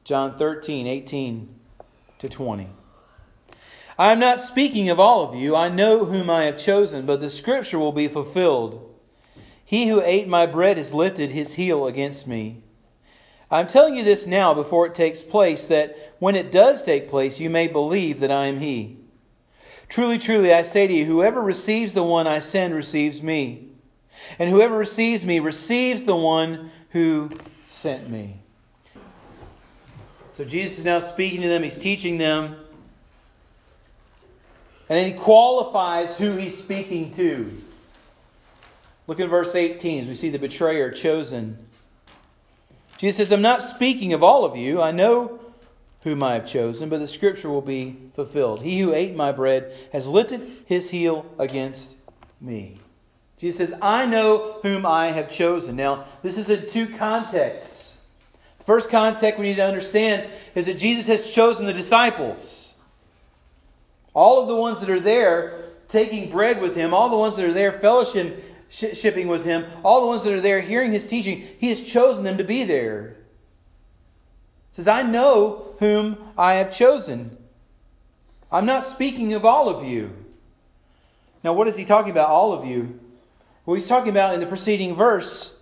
John 13:18-20. I am not speaking of all of you. I know whom I have chosen, but the scripture will be fulfilled. He who ate my bread has lifted his heel against me. I am telling you this now before it takes place, that when it does take place, you may believe that I am He. Truly, truly, I say to you, whoever receives the one I send receives me. And whoever receives me receives the one who sent me. So Jesus is now speaking to them. He's teaching them. And then He qualifies who He's speaking to. Look at verse 18 as we see the betrayer chosen. Jesus says, I'm not speaking of all of you. I know whom I have chosen, but the scripture will be fulfilled. He who ate my bread has lifted his heel against me. Jesus says, I know whom I have chosen. Now, this is in two contexts. The first context we need to understand is that Jesus has chosen the disciples. All of the ones that are there taking bread with Him, all the ones that are there fellowshipping with Him, all the ones that are there hearing His teaching, He has chosen them to be there. He says, I know whom I have chosen. I'm not speaking of all of you. Now, what is He talking about, all of you? Well, He's talking about in the preceding verse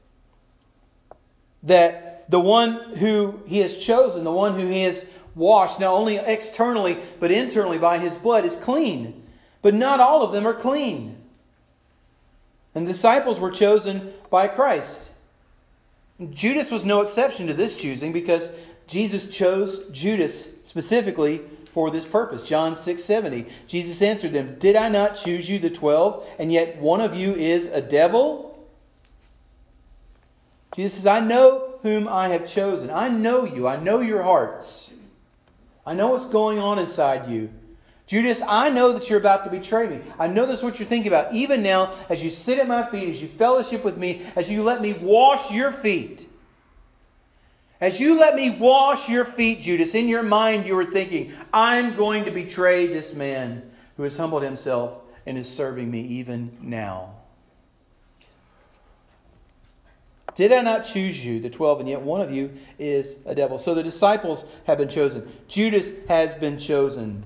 that the one who He has chosen, the one who He has washed, not only externally but internally by His blood, is clean. But not all of them are clean. And the disciples were chosen by Christ. Judas was no exception to this choosing, because Jesus chose Judas specifically for this purpose. John 6:70. Jesus answered them, Did I not choose you, the 12, and yet one of you is a devil? Jesus says, I know whom I have chosen. I know you. I know your hearts. I know what's going on inside you. Judas, I know that you're about to betray me. I know this is what you're thinking about. Even now, as you sit at my feet, as you fellowship with me, as you let me wash your feet. As you let me wash your feet, Judas, in your mind you were thinking, I'm going to betray this man who has humbled himself and is serving me even now. Did I not choose you, the 12, and yet one of you is a devil? So the disciples have been chosen. Judas has been chosen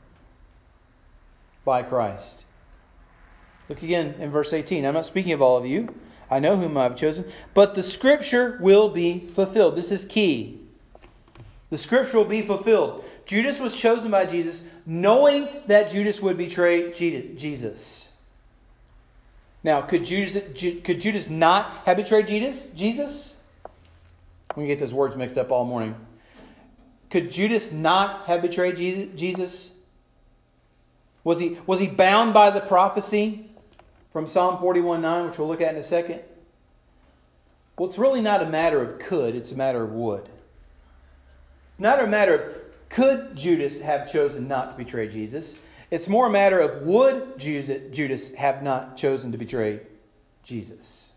by Christ. Look again in verse 18. I'm not speaking of all of you. I know whom I have chosen. But the scripture will be fulfilled. This is key. The scripture will be fulfilled. Judas was chosen by Jesus knowing that Judas would betray Jesus. Now, could Judas not have betrayed Jesus? We get those words mixed up all morning. Could Judas not have betrayed Jesus? Was he bound by the prophecy from Psalm 41:9, which we'll look at in a second? Well, it's really not a matter of could, it's a matter of would. Not a matter of could Judas have chosen not to betray Jesus. It's more a matter of would Judas have not chosen to betray Jesus.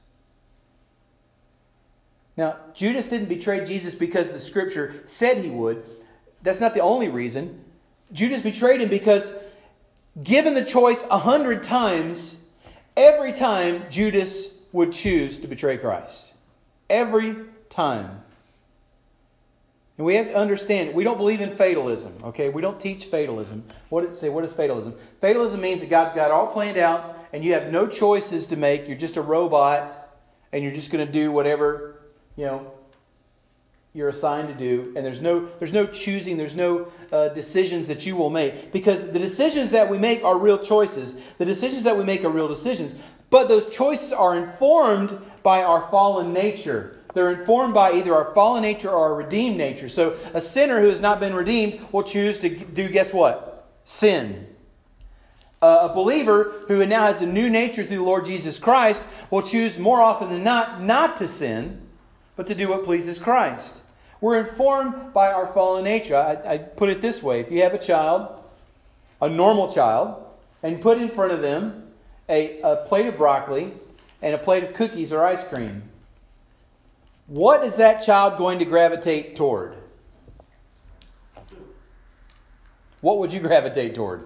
Now, Judas didn't betray Jesus because the Scripture said he would. That's not the only reason. Judas betrayed him because given the choice 100 times, every time Judas would choose to betray Christ. Every time. And we have to understand, we don't believe in fatalism, okay? We don't teach fatalism. What is fatalism? Fatalism means that God's got it all planned out and you have no choices to make. You're just a robot and you're just going to do whatever, you're assigned to do, and there's no choosing, there's no decisions that you will make, because the decisions that we make are real choices. The decisions that we make are real decisions, but those choices are informed by our fallen nature. They're informed by either our fallen nature or our redeemed nature. So a sinner who has not been redeemed will choose to do, guess what? Sin. A believer who now has a new nature through the Lord Jesus Christ will choose more often than not to sin, but to do what pleases Christ. We're informed by our fallen nature. I put it this way. If you have a child, a normal child, and put in front of them a plate of broccoli and a plate of cookies or ice cream, what is that child going to gravitate toward? What would you gravitate toward?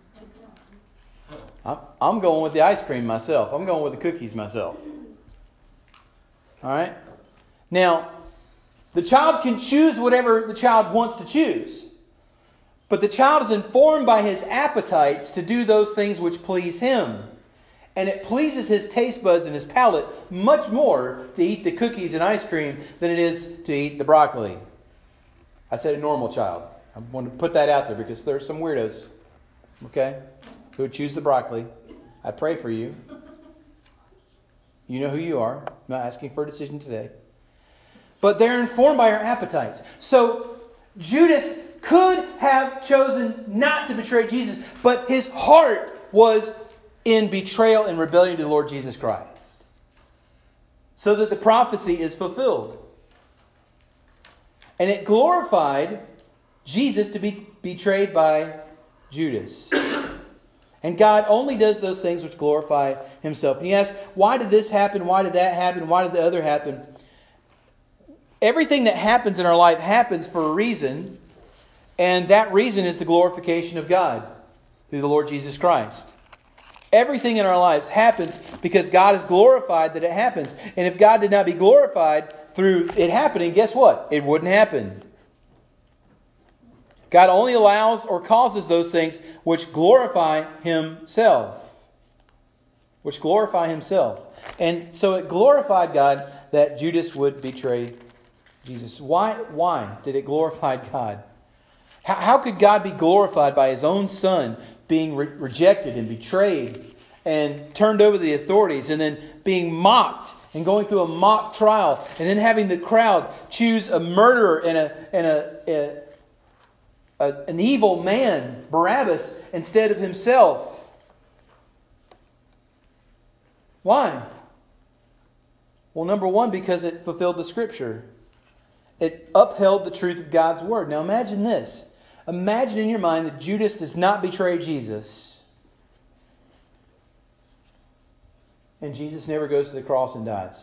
I'm going with the ice cream myself. I'm going with the cookies myself. All right? Now, The child can choose whatever the child wants to choose. But the child is informed by his appetites to do those things which please him. And it pleases his taste buds and his palate much more to eat the cookies and ice cream than it is to eat the broccoli. I said a normal child. I want to put that out there because there are some weirdos, okay, who would choose the broccoli. I pray for you. You know who you are. I'm not asking for a decision today. But they're informed by our appetites. So Judas could have chosen not to betray Jesus, but his heart was in betrayal and rebellion to the Lord Jesus Christ. So that the prophecy is fulfilled. And it glorified Jesus to be betrayed by Judas. And God only does those things which glorify Himself. And you ask, why did this happen? Why did that happen? Why did the other happen? Everything that happens in our life happens for a reason. And that reason is the glorification of God through the Lord Jesus Christ. Everything in our lives happens because God is glorified that it happens. And if God did not be glorified through it happening, guess what? It wouldn't happen. God only allows or causes those things which glorify Himself. Which glorify Himself. And so it glorified God that Judas would betray Jesus. Why did it glorify God? How could God be glorified by His own Son being rejected and betrayed and turned over to the authorities and then being mocked and going through a mock trial and then having the crowd choose a murderer and an evil man, Barabbas, instead of Himself? Why? Well, number one, because it fulfilled the Scripture. It upheld the truth of God's Word. Now imagine this. Imagine in your mind that Judas does not betray Jesus. And Jesus never goes to the cross and dies.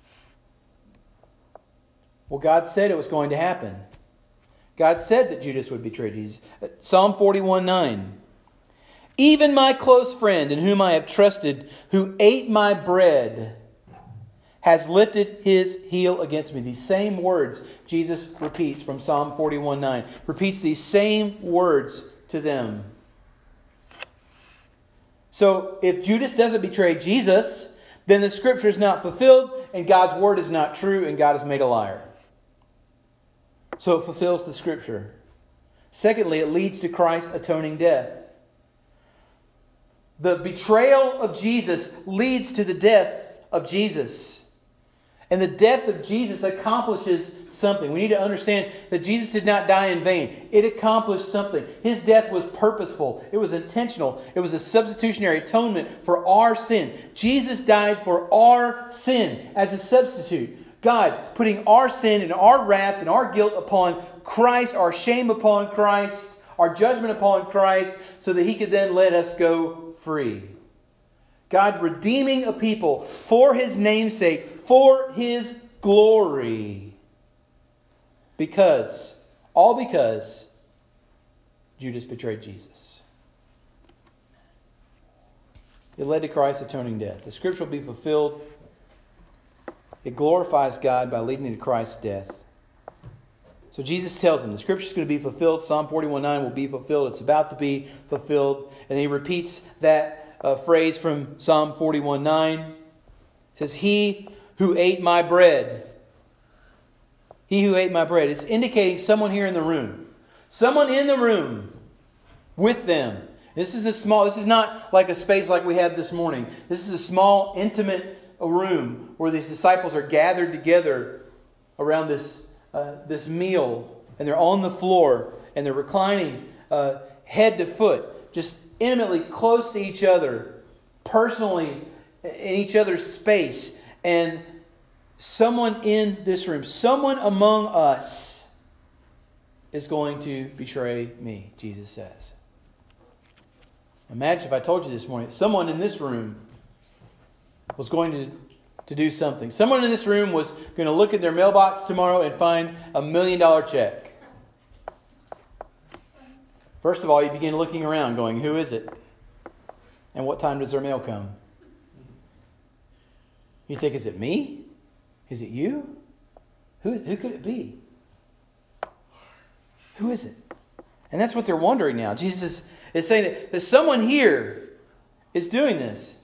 Well, God said it was going to happen. God said that Judas would betray Jesus. Psalm 41:9. Even my close friend in whom I have trusted, who ate my bread, has lifted his heel against me. These same words Jesus repeats from Psalm 41:9. Repeats these same words to them. So if Judas doesn't betray Jesus, then the Scripture is not fulfilled and God's Word is not true and God is made a liar. So it fulfills the Scripture. Secondly, it leads to Christ's atoning death. The betrayal of Jesus leads to the death of Jesus. And the death of Jesus accomplishes something. We need to understand that Jesus did not die in vain. It accomplished something. His death was purposeful. It was intentional. It was a substitutionary atonement for our sin. Jesus died for our sin as a substitute. God putting our sin and our wrath and our guilt upon Christ, our shame upon Christ, our judgment upon Christ, so that He could then let us go free. God redeeming a people for His name's sake, for His glory. All because Judas betrayed Jesus. It led to Christ's atoning death. The Scripture will be fulfilled. It glorifies God by leading to Christ's death. So Jesus tells them the Scripture is going to be fulfilled. Psalm 41:9 will be fulfilled. It's about to be fulfilled. And He repeats that phrase from Psalm 41:9. It says, He who ate my bread. He who ate my bread. It's indicating someone here in the room. Someone in the room with them. This is not like a space like we had this morning. This is a small, intimate room where these disciples are gathered together around this meal. And they're on the floor and they're reclining head to foot, just intimately close to each other, personally in each other's space. And someone in this room, someone among us is going to betray me, Jesus says. Imagine if I told you this morning, someone in this room was going to do something. Someone in this room was going to look in their mailbox tomorrow and find $1 million check. First of all, you begin looking around going, who is it? And what time does their mail come? You think, is it me? Is it you? Who could it be? Who is it? And that's what they're wondering now. Jesus is saying that someone here is doing this.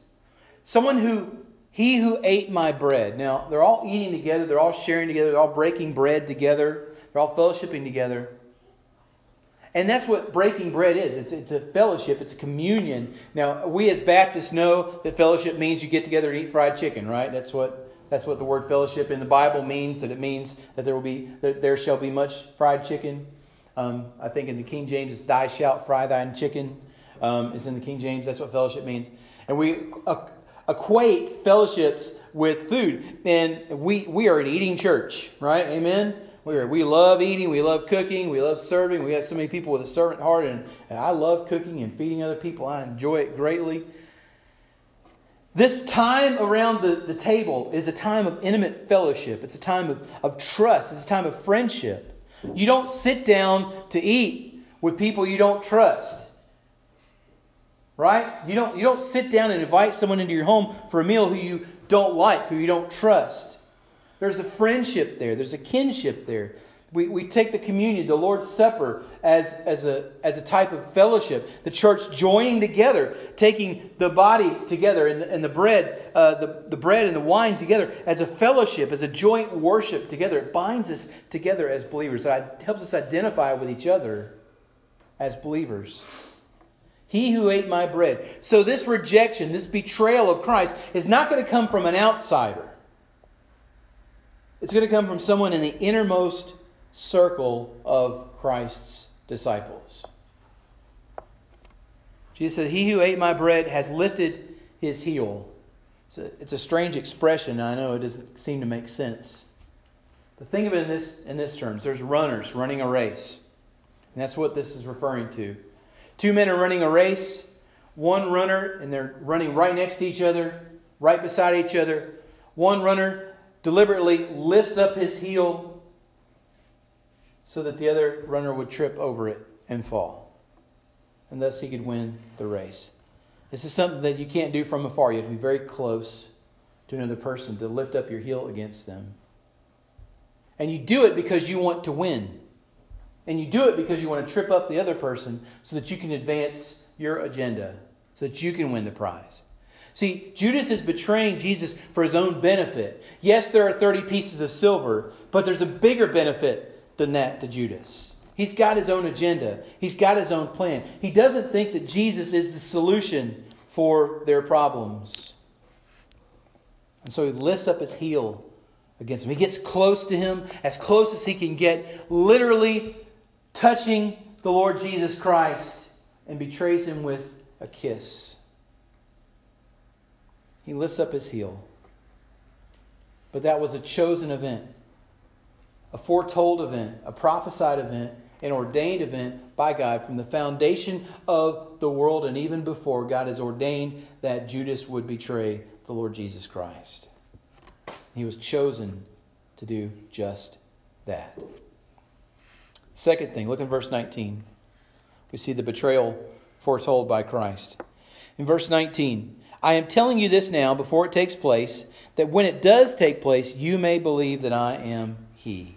He who ate my bread. Now, they're all eating together. They're all sharing together. They're all breaking bread together. They're all fellowshipping together. And that's what breaking bread is. It's a fellowship. It's a communion. Now, we as Baptists know that fellowship means you get together and eat fried chicken, right? That's what the word fellowship in the Bible means. That it means that there shall be much fried chicken. I think in the King James it's "Thou shalt fry thine chicken." It's in the King James. That's what fellowship means. And we equate fellowships with food. And we are an eating church, right? Amen? We love eating. We love cooking. We love serving. We have so many people with a servant heart. And I love cooking and feeding other people. I enjoy it greatly. This time around the table is a time of intimate fellowship. It's a time of trust. It's a time of friendship. You don't sit down to eat with people you don't trust. Right? You don't sit down and invite someone into your home for a meal who you don't like, who you don't trust. There's a friendship there. There's a kinship there. We take the communion, the Lord's Supper, as a type of fellowship. The church joining together, taking the body together and the bread, the bread and the wine together as a fellowship, as a joint worship together. It binds us together as believers. It helps us identify with each other as believers. He who ate my bread. So this rejection, this betrayal of Christ is not going to come from an outsider. It's going to come from someone in the innermost circle of Christ's disciples. Jesus said, "He who ate my bread has lifted his heel." It's a strange expression. I know it doesn't seem to make sense. But think of it in this terms. There's runners running a race. And that's what this is referring to. Two men are running a race. One runner, and they're running right next to each other, right beside each other. One runner deliberately lifts up his heel so that the other runner would trip over it and fall. And thus he could win the race. This is something that you can't do from afar. You have to be very close to another person to lift up your heel against them. And you do it because you want to win. And you do it because you want to trip up the other person so that you can advance your agenda, so that you can win the prize. See, Judas is betraying Jesus for his own benefit. Yes, there are 30 pieces of silver, but there's a bigger benefit than that to Judas. He's got his own agenda. He's got his own plan. He doesn't think that Jesus is the solution for their problems. And so he lifts up his heel against him. He gets close to him, as close as he can get, literally touching the Lord Jesus Christ, and betrays him with a kiss. He lifts up his heel. But that was a chosen event, a foretold event, a prophesied event, an ordained event by God from the foundation of the world, and even before. God has ordained that Judas would betray the Lord Jesus Christ. He was chosen to do just that. Second thing, look in verse 19. We see the betrayal foretold by Christ. In verse 19, "I am telling you this now before it takes place, that when it does take place, you may believe that I am He."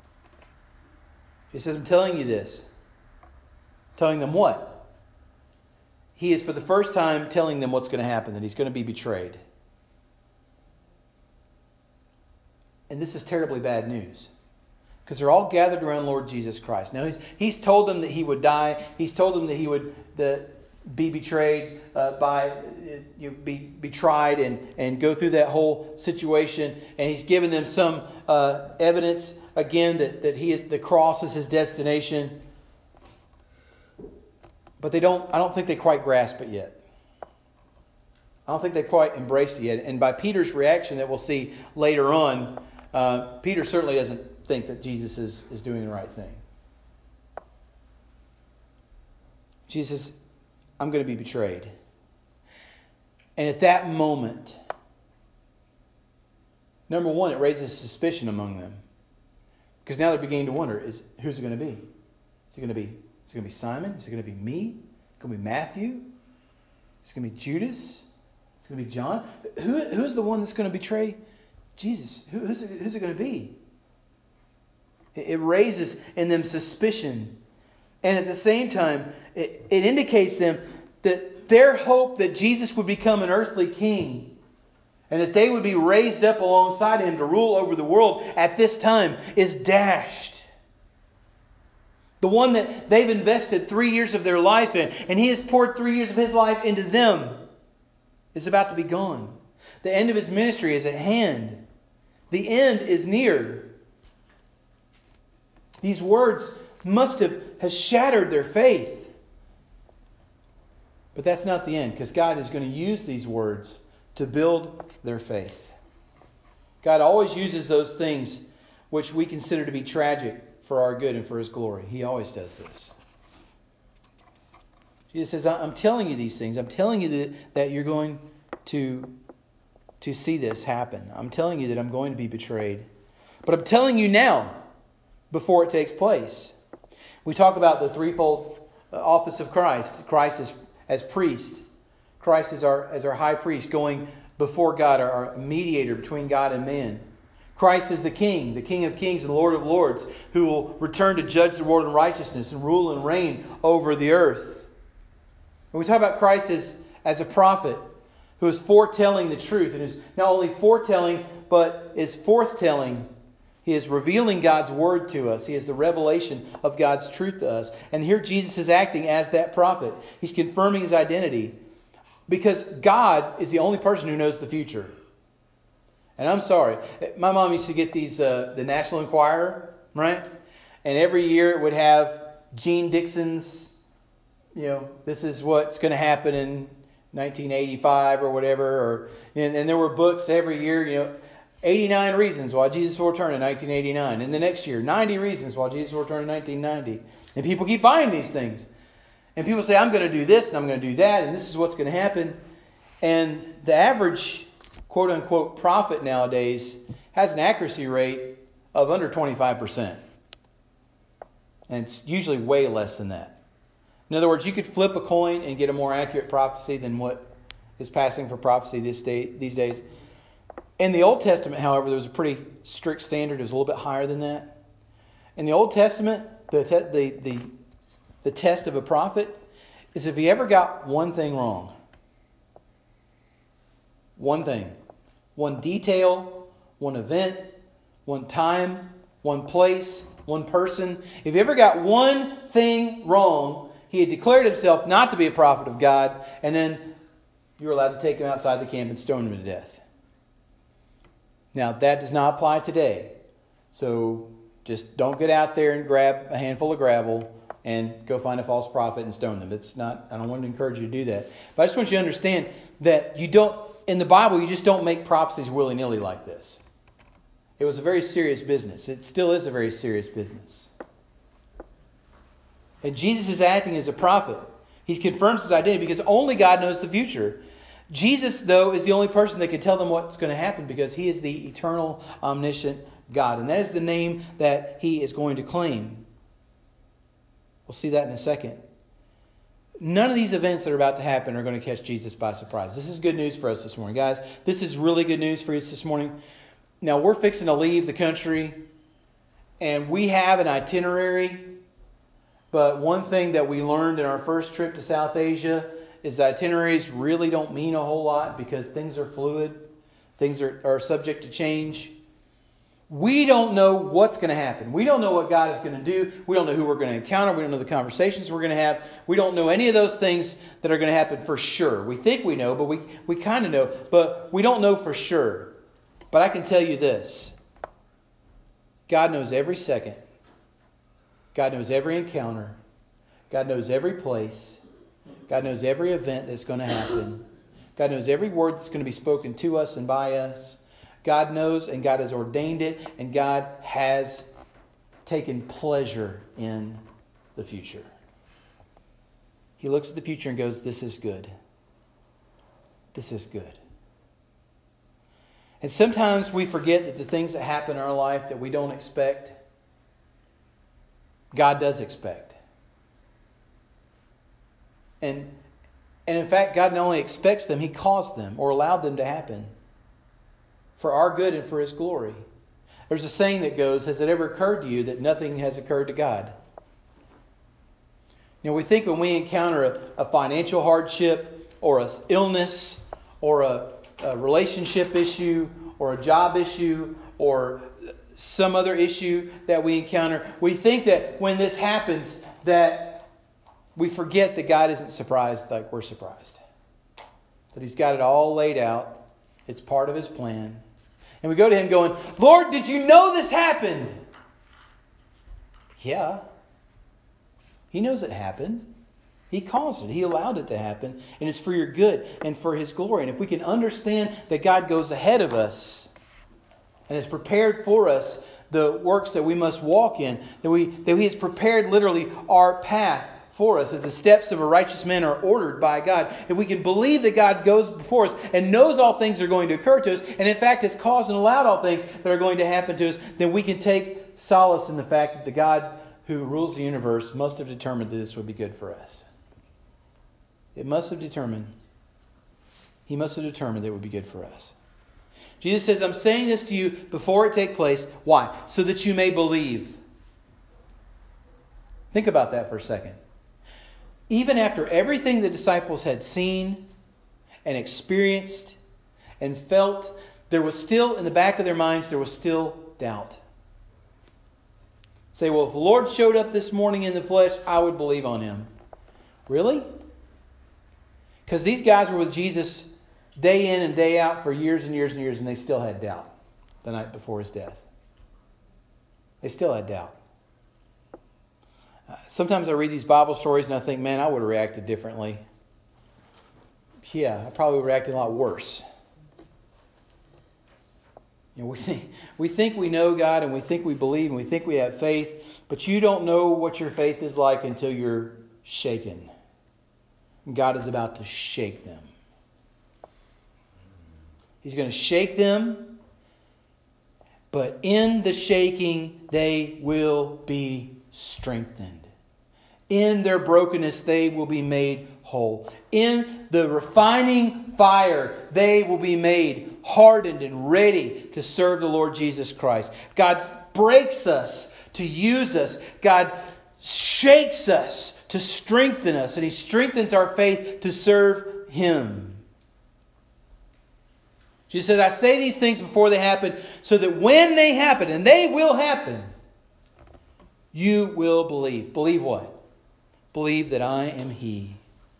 He says, "I'm telling you this." Telling them what? He is for the first time telling them what's going to happen, that He's going to be betrayed. And this is terribly bad news. Because they're all gathered around Lord Jesus Christ. Now, he's told them that He would die. He's told them that He would be betrayed be tried and go through that whole situation. And He's given them some evidence, again, that the cross is His destination. But I don't think they quite grasp it yet. I don't think they quite embrace it yet. And by Peter's reaction that we'll see later on, Peter certainly doesn't think that Jesus is doing the right thing. Jesus says, "I'm going to be betrayed." And at that moment, number one, it raises suspicion among them. Because now they're beginning to wonder, who's it going to be? Is it going to be Simon? Is it going to be me? Is it going to be Matthew? Is it going to be Judas? Is it going to be John? Who's the one that's going to betray Jesus? Who's it going to be? It raises in them suspicion. And at the same time, it indicates them that their hope that Jesus would become an earthly king and that they would be raised up alongside Him to rule over the world at this time is dashed. The one that they've invested 3 years of their life in, and He has poured 3 years of His life into them, is about to be gone. The end of His ministry is at hand. The end is near. These words must have shattered their faith. But that's not the end, because God is going to use these words to build their faith. God always uses those things which we consider to be tragic for our good and for His glory. He always does this. Jesus says, I'm telling you these things. I'm telling you that you're going to see this happen. I'm telling you that I'm going to be betrayed. But I'm telling you now, before it takes place. We talk about the threefold office of Christ. Christ as priest. Christ as our high priest, going before God, our mediator between God and man. Christ is the King of kings and Lord of lords, who will return to judge the world in righteousness and rule and reign over the earth. And we talk about Christ as a prophet who is foretelling the truth, and is not only foretelling, but is forthtelling. He is revealing God's word to us. He is the revelation of God's truth to us. And here Jesus is acting as that prophet. He's confirming His identity, because God is the only person who knows the future. And I'm sorry, my mom used to get these, the National Enquirer, right? And every year it would have Gene Dixon's, this is what's going to happen in 1985 or whatever. And there were books every year, 89 reasons why Jesus will return in 1989. And the next year, 90 reasons why Jesus will return in 1990. And people keep buying these things. And people say, I'm going to do this and I'm going to do that, and this is what's going to happen. And the average quote-unquote prophet nowadays has an accuracy rate of under 25%. And it's usually way less than that. In other words, you could flip a coin and get a more accurate prophecy than what is passing for prophecy these days. In the Old Testament, however, there was a pretty strict standard. It was a little bit higher than that. In the Old Testament, the test of a prophet is if he ever got one thing wrong. One thing. One detail, one event, one time, one place, one person. If he ever got one thing wrong, he had declared himself not to be a prophet of God, and then you were allowed to take him outside the camp and stone him to death. Now, that does not apply today. So just don't get out there and grab a handful of gravel and go find a false prophet and stone them. It's not. I don't want to encourage you to do that. But I just want you to understand that you don't, in the Bible, you just don't make prophecies willy-nilly like this. It was a very serious business. It still is a very serious business. And Jesus is acting as a prophet. He confirms His identity because only God knows the future. Jesus, though, is the only person that can tell them what's going to happen, because He is the eternal, omniscient God. And that is the name that He is going to claim. We'll see that in a second. None of these events that are about to happen are going to catch Jesus by surprise. This is good news for us this morning. Guys, this is really good news for us this morning. Now, we're fixing to leave the country, and we have an itinerary. But one thing that we learned in our first trip to South Asia is that itineraries really don't mean a whole lot, because things are fluid. Things are subject to change. We don't know what's going to happen. We don't know what God is going to do. We don't know who we're going to encounter. We don't know the conversations we're going to have. We don't know any of those things that are going to happen for sure. We think we know, but we kind of know. But we don't know for sure. But I can tell you this. God knows every second. God knows every encounter. God knows every place. God knows every event that's going to happen. God knows every word that's going to be spoken to us and by us. God knows, and God has ordained it, and God has taken pleasure in the future. He looks at the future and goes, this is good. This is good. And sometimes we forget that the things that happen in our life that we don't expect, God does expect. And in fact, God not only expects them, He caused them or allowed them to happen for our good and for His glory. There's a saying that goes, has it ever occurred to you that nothing has occurred to God? We think when we encounter a financial hardship or an illness or a relationship issue or a job issue or some other issue that we encounter, we think that when this happens that we forget that God isn't surprised like we're surprised. That He's got it all laid out. It's part of His plan. And we go to Him going, Lord, did you know this happened? Yeah. He knows it happened. He caused it. He allowed it to happen. And it's for your good and for His glory. And if we can understand that God goes ahead of us and has prepared for us the works that we must walk in, that He has prepared literally our path for us, that the steps of a righteous man are ordered by God. If we can believe that God goes before us and knows all things are going to occur to us, and in fact has caused and allowed all things that are going to happen to us, then we can take solace in the fact that the God who rules the universe must have determined that this would be good for us. He must have determined that it would be good for us. Jesus says, I'm saying this to you before it take place. Why? So that you may believe. Think about that for a second. Even after everything the disciples had seen and experienced and felt, there was still, in the back of their minds, there was still doubt. Say, well, if the Lord showed up this morning in the flesh, I would believe on Him. Really? Because these guys were with Jesus day in and day out for years and years and years, and they still had doubt the night before His death. They still had doubt. Sometimes I read these Bible stories and I think, man, I would have reacted differently. Yeah, I probably would have reacted a lot worse. We think we know God and we think we believe and we think we have faith, but you don't know what your faith is like until you're shaken. And God is about to shake them. He's going to shake them, but in the shaking, they will be strengthened. In their brokenness, they will be made whole. In the refining fire, they will be made hardened and ready to serve the Lord Jesus Christ. God breaks us to use us. God shakes us to strengthen us. And He strengthens our faith to serve Him. Jesus says, I say these things before they happen, so that when they happen, and they will happen, you will believe. Believe what? Believe that I am He.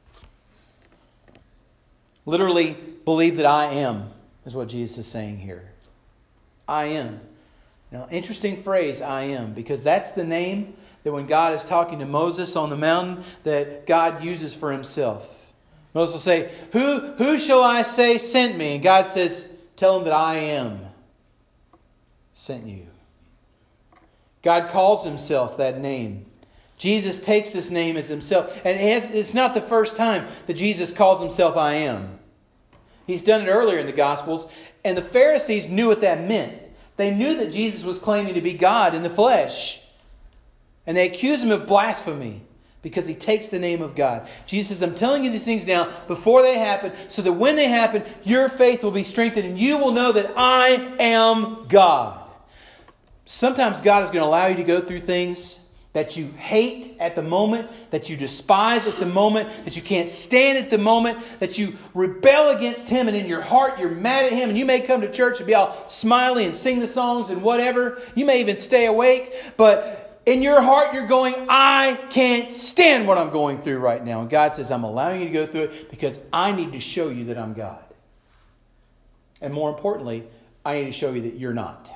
Literally, believe that I am, is what Jesus is saying here. I am. Now, interesting phrase, I am, because that's the name that when God is talking to Moses on the mountain, that God uses for Himself. Moses will say, Who shall I say sent me? And God says, tell him that I am sent you. God calls Himself that name. Jesus takes this name as Himself. And it's not the first time that Jesus calls Himself I am. He's done it earlier in the Gospels. And the Pharisees knew what that meant. They knew that Jesus was claiming to be God in the flesh. And they accused Him of blasphemy because He takes the name of God. Jesus says, I'm telling you these things now before they happen, so that when they happen, your faith will be strengthened and you will know that I am God. Sometimes God is going to allow you to go through things that you hate at the moment, that you despise at the moment, that you can't stand at the moment, that you rebel against Him, and in your heart you're mad at Him, and you may come to church and be all smiley and sing the songs and whatever. You may even stay awake, but in your heart you're going, I can't stand what I'm going through right now. And God says, I'm allowing you to go through it because I need to show you that I'm God. And more importantly, I need to show you that you're not.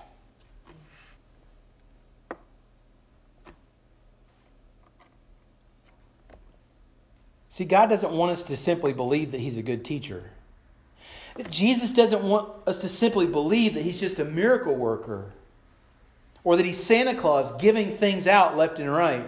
See, God doesn't want us to simply believe that He's a good teacher. Jesus doesn't want us to simply believe that He's just a miracle worker, or that He's Santa Claus giving things out left and right.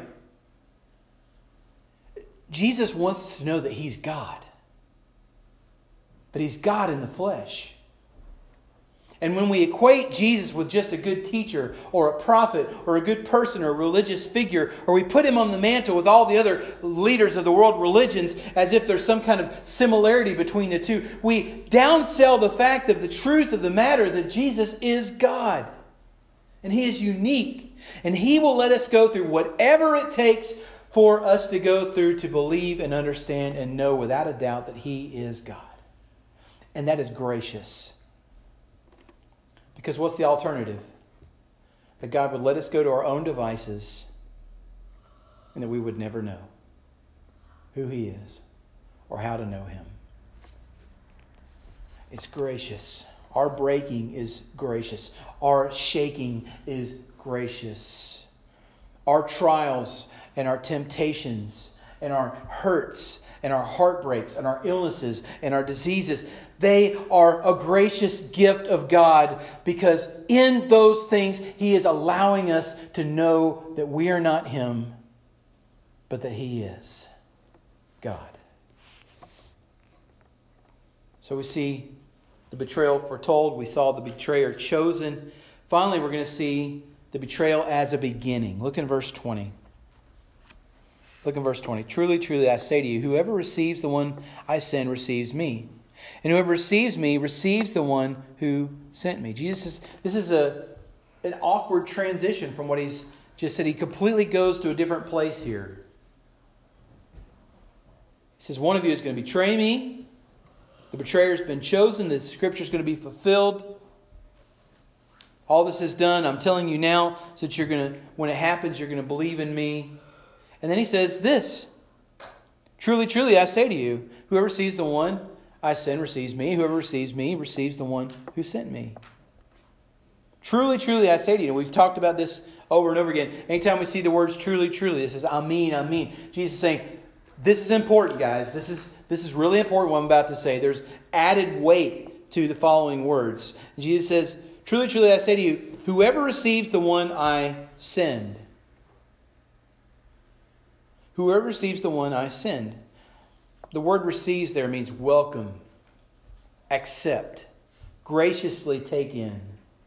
Jesus wants us to know that He's God. That He's God in the flesh. And when we equate Jesus with just a good teacher or a prophet or a good person or a religious figure, or we put Him on the mantle with all the other leaders of the world religions as if there's some kind of similarity between the two, we downsell the fact of the truth of the matter that Jesus is God. And He is unique. And He will let us go through whatever it takes for us to go through to believe and understand and know without a doubt that He is God. And that is gracious. Because what's the alternative? That God would let us go to our own devices and that we would never know who He is or how to know Him. It's gracious. Our breaking is gracious. Our shaking is gracious. Our trials and our temptations and our hurts and our heartbreaks and our illnesses and our diseases, they are a gracious gift of God, because in those things He is allowing us to know that we are not Him, but that He is God. So we see the betrayal foretold. We saw the betrayer chosen. Finally, we're going to see the betrayal as a beginning. Look in verse 20. Look in verse 20. Truly, truly, I say to you, whoever receives the one I send receives me. And whoever receives me receives the one who sent me. This is an awkward transition from what He's just said. He completely goes to a different place here. He says, one of you is going to betray me. The betrayer has been chosen. The Scripture is going to be fulfilled. All this is done. I'm telling you now, so that you're going to, when it happens, you're going to believe in me. And then He says this, truly, truly, I say to you, whoever sees the one I send receives me. Whoever receives me receives the one who sent me. Truly, truly, I say to you. We've talked about this over and over again. Anytime we see the words truly, truly, this is Amen. Jesus is saying, this is important, guys. This is really important what I'm about to say. There's added weight to the following words. Jesus says, truly, truly, I say to you, whoever receives the one I send. Whoever receives the one I send. The word receives there means welcome, accept, graciously take in.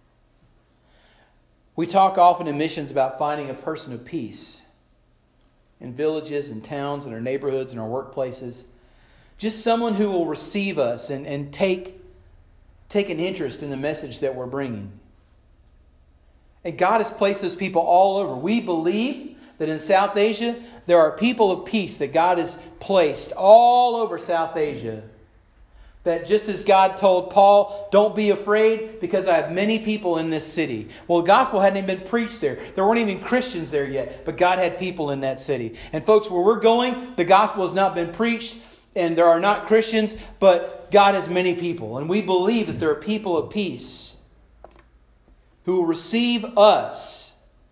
We talk often in missions about finding a person of peace in villages and towns and our neighborhoods and our workplaces. Just someone who will receive us and take an interest in the message that we're bringing. And God has placed those people all over. We believe that in South Asia, there are people of peace that God has placed all over South Asia. That just as God told Paul, don't be afraid because I have many people in this city. Well, the gospel hadn't even been preached there. There weren't even Christians there yet, but God had people in that city. And folks, where we're going, the gospel has not been preached and there are not Christians, but God has many people. And we believe that there are people of peace who will receive us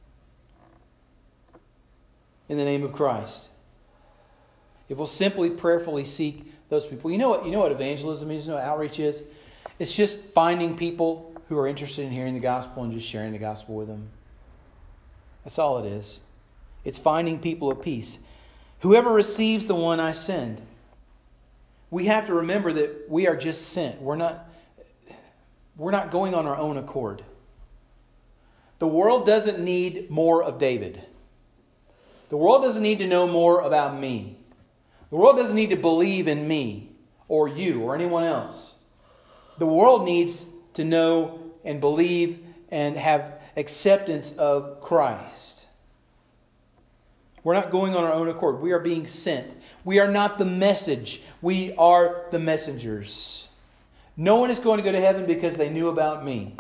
in the name of Christ. If we'll simply prayerfully seek those people. You know what evangelism is, you know what outreach is? It's just finding people who are interested in hearing the gospel and just sharing the gospel with them. That's all it is. It's finding people of peace. Whoever receives the one I send. We have to remember that we are just sent. We're not going on our own accord. The world doesn't need more of David. The world doesn't need to know more about me. The world doesn't need to believe in me or you or anyone else. The world needs to know and believe and have acceptance of Christ. We're not going on our own accord. We are being sent. We are not the message. We are the messengers. No one is going to go to heaven because they knew about me.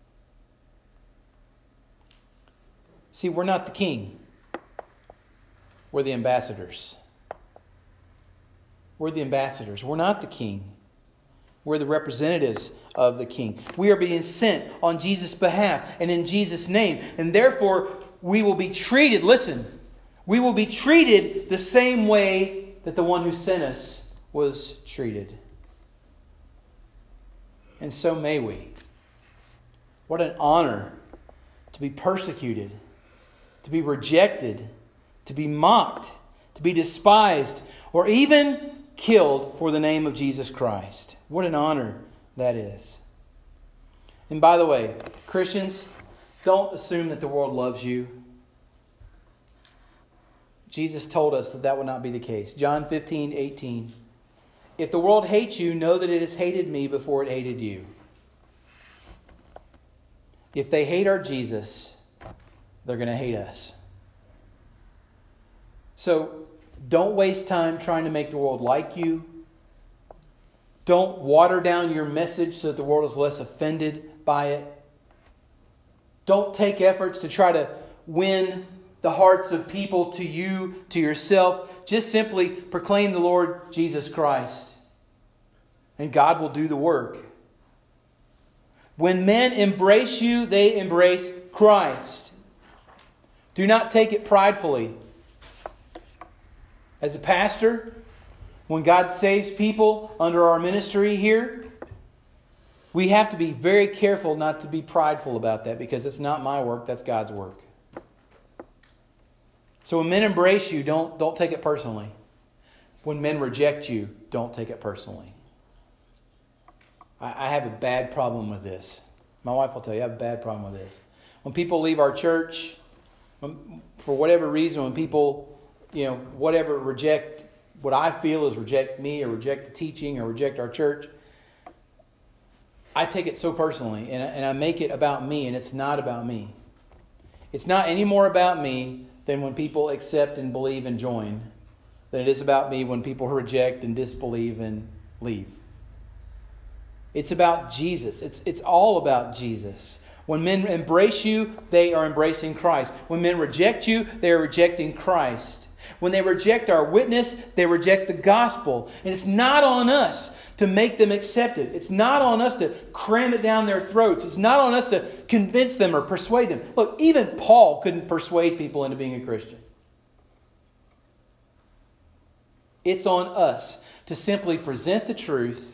See, we're not the king. We're the ambassadors. We're the ambassadors. We're not the king. We're the representatives of the king. We are being sent on Jesus' behalf and in Jesus' name. And therefore, we will be treated, listen, we will be treated the same way that the one who sent us was treated. And so may we. What an honor to be persecuted, to be rejected, to be mocked, to be despised, or even killed for the name of Jesus Christ. What an honor that is. And by the way, Christians, don't assume that the world loves you. Jesus told us that would not be the case. John 15:18. If the world hates you, know that it has hated me before it hated you. if they hate our Jesus, they're going to hate us. So don't waste time trying to make the world like you. Don't water down your message so that the world is less offended by it. Don't take efforts to try to win the hearts of people to you, to yourself. Just simply proclaim the Lord Jesus Christ. And God will do the work. When men embrace you, they embrace Christ. Do not take it pridefully. As a pastor, when God saves people under our ministry here, we have to be very careful not to be prideful about that, because it's not my work, that's God's work. So when men embrace you, don't take it personally. When men reject you, don't take it personally. I have a bad problem with this. My wife will tell you, I have a bad problem with this. When people leave our church, for whatever reason, when people, whatever, reject what I feel is reject me, or reject the teaching, or reject our church, I take it so personally, and I make it about me, and it's not about me. It's not any more about me than when people accept and believe and join, than it is about me when people reject and disbelieve and leave. It's about Jesus. It's all about Jesus. When men embrace you, they are embracing Christ. When men reject you, they are rejecting Christ. When they reject our witness, they reject the gospel. And it's not on us to make them accept it. It's not on us to cram it down their throats. It's not on us to convince them or persuade them. Look, even Paul couldn't persuade people into being a Christian. It's on us to simply present the truth,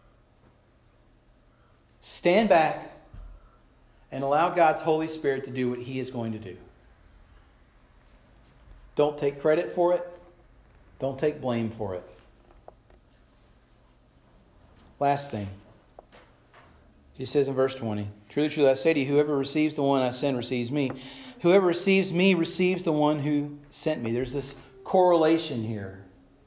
stand back, and allow God's Holy Spirit to do what He is going to do. Don't take credit for it. Don't take blame for it. Last thing. He says in verse 20, "Truly, truly, I say to you, whoever receives the one I send receives me. Whoever receives me receives the one who sent me." There's this correlation here.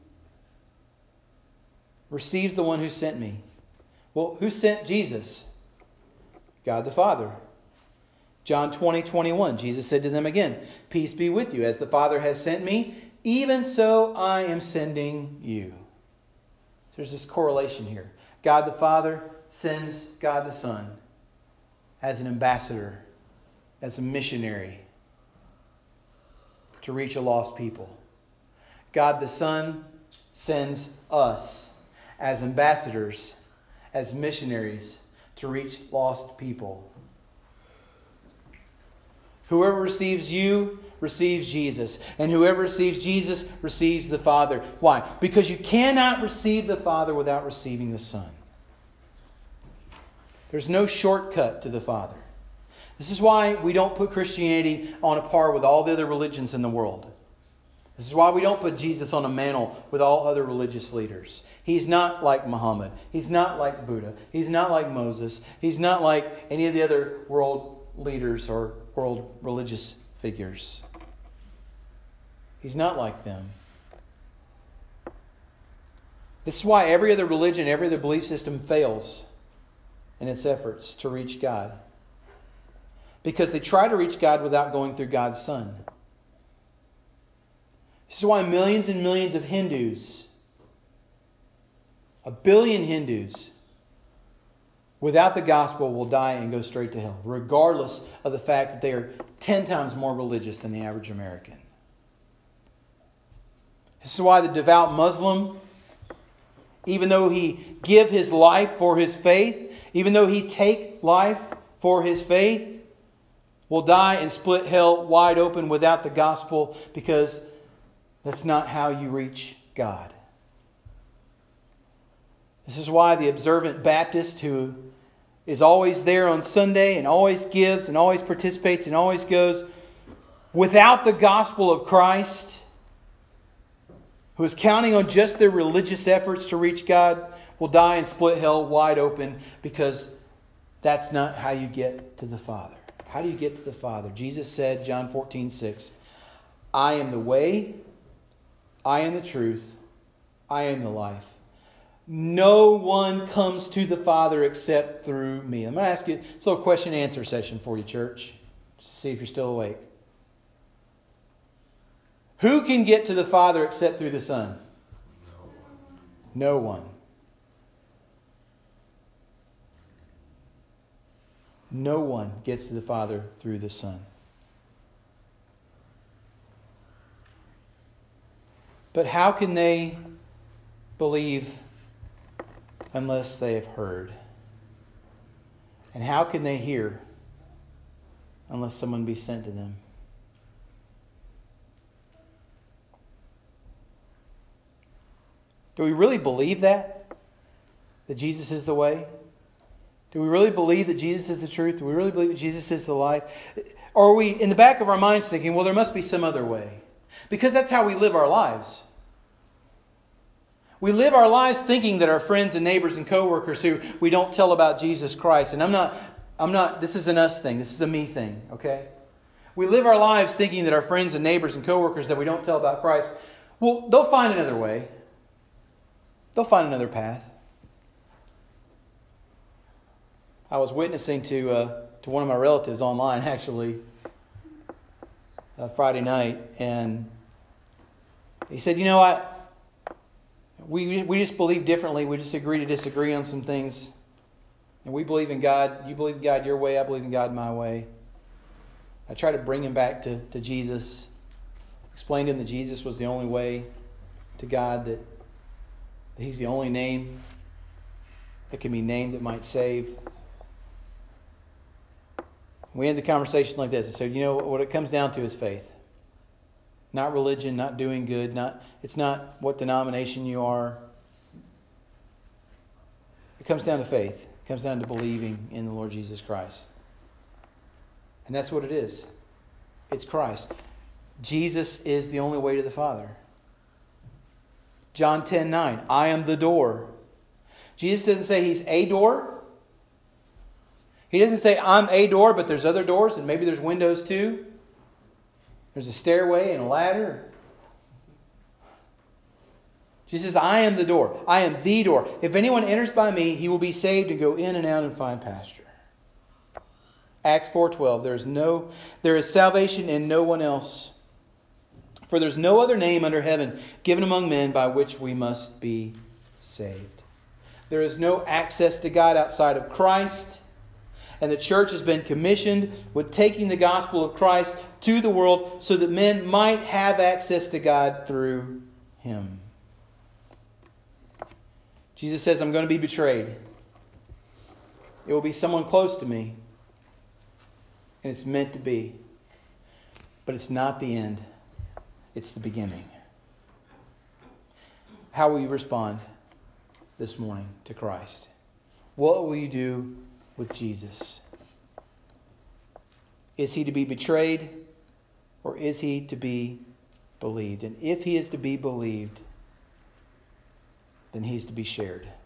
Receives the one who sent me. Well, who sent Jesus? God the Father. John 20:21, Jesus said to them again, "Peace be with you. As the Father has sent me, even so I am sending you." There's this correlation here. God the Father sends God the Son as an ambassador, as a missionary to reach a lost people. God the Son sends us as ambassadors, as missionaries to reach lost people. Whoever receives you receives Jesus. And whoever receives Jesus receives the Father. Why? Because you cannot receive the Father without receiving the Son. There's no shortcut to the Father. This is why we don't put Christianity on a par with all the other religions in the world. This is why we don't put Jesus on a mantle with all other religious leaders. He's not like Muhammad. He's not like Buddha. He's not like Moses. He's not like any of the other world leaders or world religious figures. He's not like them. This is why every other religion, every other belief system fails in its efforts to reach God. Because they try to reach God without going through God's Son. This is why millions and millions of Hindus, 1 billion Hindus, without the gospel will die and go straight to hell, regardless of the fact that they are 10 times more religious than the average American. This is why the devout Muslim, even though he give his life for his faith, even though he take life for his faith, will die and split hell wide open without the gospel, because that's not how you reach God. This is why the observant Baptist, who is always there on Sunday and always gives and always participates and always goes, without the gospel of Christ, who is counting on just their religious efforts to reach God, will die and split hell wide open, because that's not how you get to the Father. How do you get to the Father? Jesus said, John 14:6, "I am the way, I am the truth, I am the life. no one comes to the Father except through me. I'm going to ask you, it's a little question and answer session for you, church. Just see if you're still awake. Who can get to the Father except through the Son? No one. No one gets to the Father through the Son. But how can they believe unless they have heard? And how can they hear unless someone be sent to them? Do we really believe that? That Jesus is the way? Do we really believe that Jesus is the truth? Do we really believe that Jesus is the life? Or are we in the back of our minds thinking, well, there must be some other way? Because that's how we live our lives. We live our lives thinking that our friends and neighbors and coworkers who we don't tell about Jesus Christ. And I'm not, this is an us thing. This is a me thing, okay? We live our lives thinking that our friends and neighbors and coworkers that we don't tell about Christ, well, they'll find another way. They'll find another path. I was witnessing to one of my relatives online, actually, Friday night, and he said, you know, we just believe differently. We just agree to disagree on some things. And we believe in God. You believe in God your way. I believe in God my way. I try to bring him back to Jesus. Explain to him that Jesus was the only way to God, that He's the only name that can be named that might save. We end the conversation like this. I said, you know, what it comes down to is faith. Not religion, not doing good. It's not what denomination you are. It comes down to faith. It comes down to believing in the Lord Jesus Christ. And that's what it is. It's Christ. Jesus is the only way to the Father. John 10:9, I am the door. Jesus doesn't say He's a door. He doesn't say I'm a door, but there's other doors, and maybe there's windows too. There's a stairway and a ladder. Jesus says, I am the door. I am the door. If anyone enters by me, he will be saved and go in and out and find pasture. Acts 4:12, there is salvation in no one else. For there's no other name under heaven given among men by which we must be saved. There is no access to God outside of Christ. And the church has been commissioned with taking the gospel of Christ to the world so that men might have access to God through Him. Jesus says, I'm going to be betrayed. It will be someone close to me. And it's meant to be. But it's not the end. It's the beginning. How will you respond this morning to Christ? What will you do with Jesus? Is He to be betrayed, or is He to be believed? And if He is to be believed, then He's to be shared.